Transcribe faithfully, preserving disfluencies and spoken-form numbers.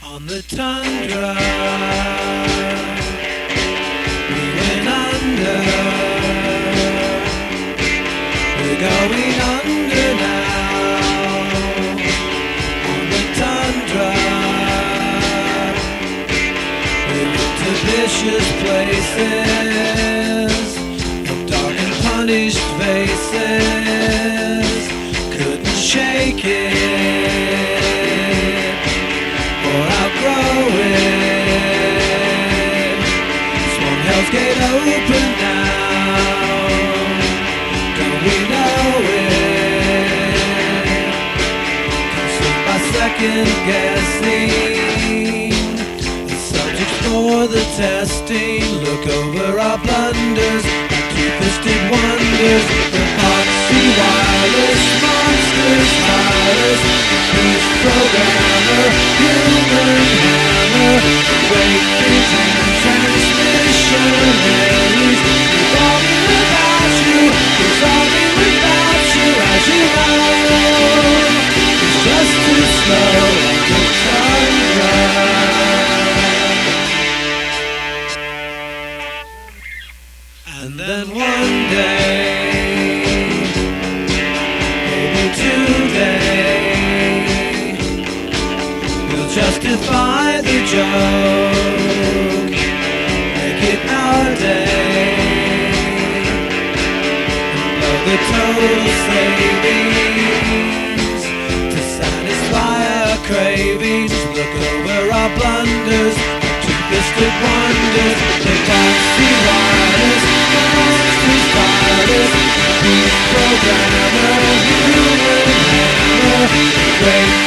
On the tundra, we went under. We're going under now. On the tundra, we went to vicious places, of dark and punished faces. Couldn't shake it or outgrow it. Swung Hell's Gate open now. Don't we know it? Consumed by second guessing, the subjects for the testing. Look over our blunders, our two-fisted wonders. The Foxy wireless monsters, tireless beast programmer, human hammer, great vision transmissionaries. Revolving without you, resolving without you, as you know, it's just too slow to turn around. And then one day, maybe today, we'll justify the joke, make it our day, and blow the total savings to satisfy our cravings. Look over our blunders, our two-fisted wonders. The Foxy wireless monsters, tireless beast programmer, human hammer, great